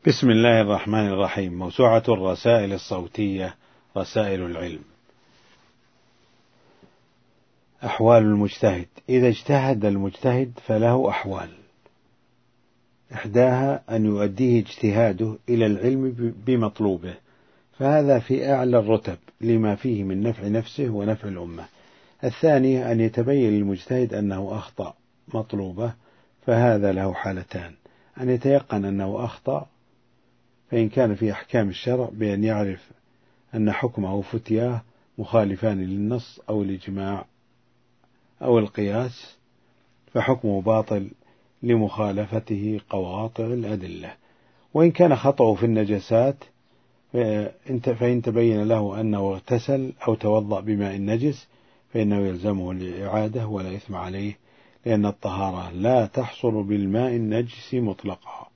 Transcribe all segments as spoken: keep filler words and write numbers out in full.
بسم الله الرحمن الرحيم. موسوعة الرسائل الصوتية رسائل العلم. أحوال المجتهد. إذا اجتهد المجتهد فله أحوال، إحداها أن يؤديه اجتهاده إلى العلم بمطلوبه، فهذا في أعلى الرتب لما فيه من نفع نفسه ونفع الأمة. الثانية أن يتبين للمجتهد أنه أخطأ مطلوبة، فهذا له حالتان: أن يتيقن أنه أخطأ، فإن كان في أحكام الشرع بأن يعرف أن حكمه فتياه مخالفان للنص أو الإجماع أو القياس، فحكمه باطل لمخالفته قواطع الأدلة. وإن كان خطأه في النجسات، فإن تبين له أنه اغتسل أو توضأ بماء نجس فإنه يلزمه الإعادة ولا إثم عليه، لأن الطهارة لا تحصل بالماء النجس مطلقا.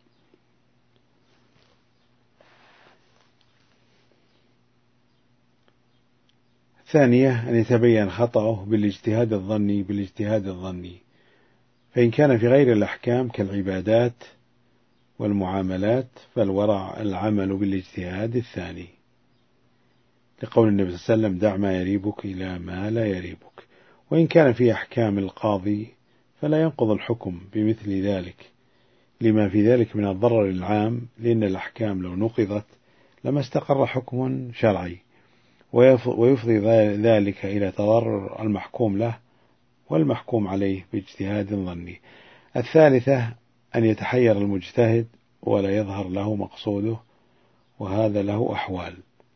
ثانية أن يتبين خطأه بالاجتهاد الظني بالاجتهاد الظني فإن كان في غير الأحكام كالعبادات والمعاملات فالورع العمل بالاجتهاد الثاني، لقول النبي صلى الله عليه وسلم: دع ما يريبك إلى ما لا يريبك. وإن كان في أحكام القاضي فلا ينقض الحكم بمثل ذلك، لما في ذلك من الضرر العام، لأن الأحكام لو نقضت لما استقر حكم شرعي، ويفضي ذلك إلى تضرر المحكوم له والمحكوم عليه باجتهاد ظني. الثالثة أن يتحير المجتهد ولا يظهر له مقصوده، وهذا له أحوال: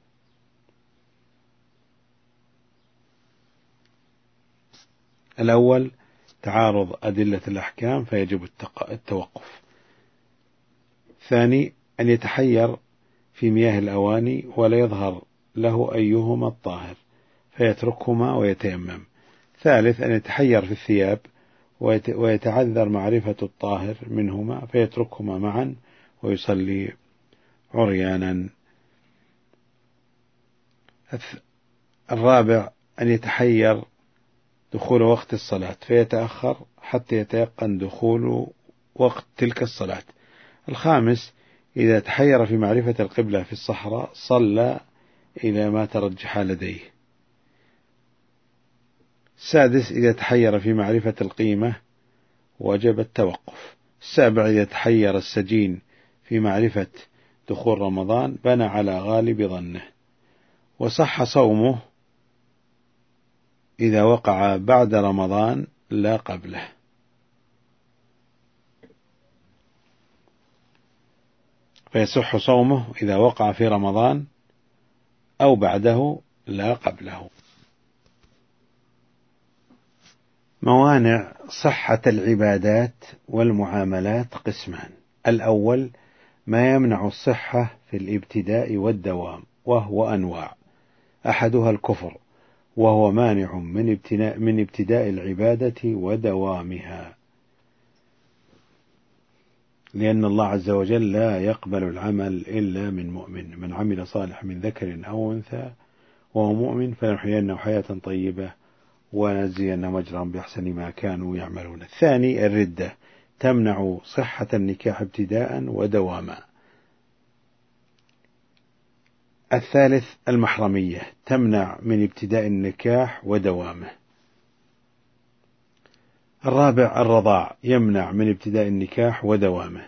الأول تعارض أدلة الأحكام فيجب التوقف. ثاني أن يتحير في مياه الأواني ولا يظهر له أيهما الطاهر فيتركهما ويتيمم. ثالث أن يتحير في الثياب ويتعذر معرفة الطاهر منهما فيتركهما معا ويصلي عريانا. الرابع أن يتحير دخول وقت الصلاة فيتأخر حتى يتيقن دخول وقت تلك الصلاة. الخامس إذا تحير في معرفة القبلة في الصحراء صلى إلى ما ترجح لديه. السادس إذا تحير في معرفة القيمة وجب التوقف. السابع إذا تحير السجين في معرفة دخول رمضان بنى على غالب ظنه، وصح صومه إذا وقع بعد رمضان لا قبله. فيصح صومه إذا وقع في رمضان أو بعده لا قبله. موانع صحة العبادات والمعاملات قسمان: الأول ما يمنع الصحة في الابتداء والدوام، وهو أنواع: أحدها الكفر، وهو مانع من ابتداء, من ابتداء العبادة ودوامها، لأن الله عز وجل لا يقبل العمل إلا من مؤمن: من عمل صالح من ذكر أو أنثى وهو مؤمن فلنحيينه حياة طيبة ونجزينهم أجرهم بأحسن ما كانوا يعملون. الثاني الردة، تمنع صحة النكاح ابتداء ودواما. الثالث المحرمية، تمنع من ابتداء النكاح ودوامه. الرابع الرضاع، يمنع من ابتداء النكاح ودوامه.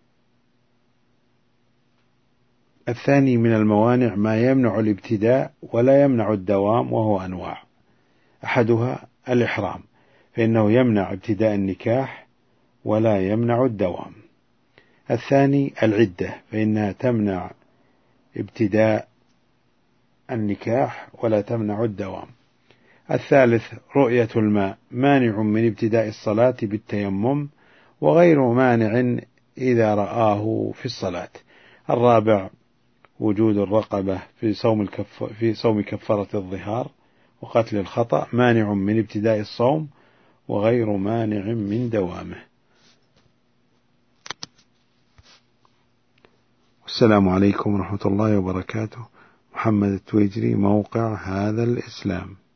الثاني من الموانع ما يمنع الابتداء ولا يمنع الدوام، وهو أنواع: أحدها الإحرام، فإنه يمنع ابتداء النكاح ولا يمنع الدوام. الثاني العدة، فإنها تمنع ابتداء النكاح ولا تمنع الدوام. الثالث رؤية الماء، مانع من ابتداء الصلاة بالتيمم وغير مانع إذا رآه في الصلاة. الرابع وجود الرقبة في صوم الكف في صوم كفارة الظهار وقتل الخطأ، مانع من ابتداء الصوم وغير مانع من دوامه. السلام عليكم ورحمة الله وبركاته. محمد التويجري، موقع هذا الإسلام.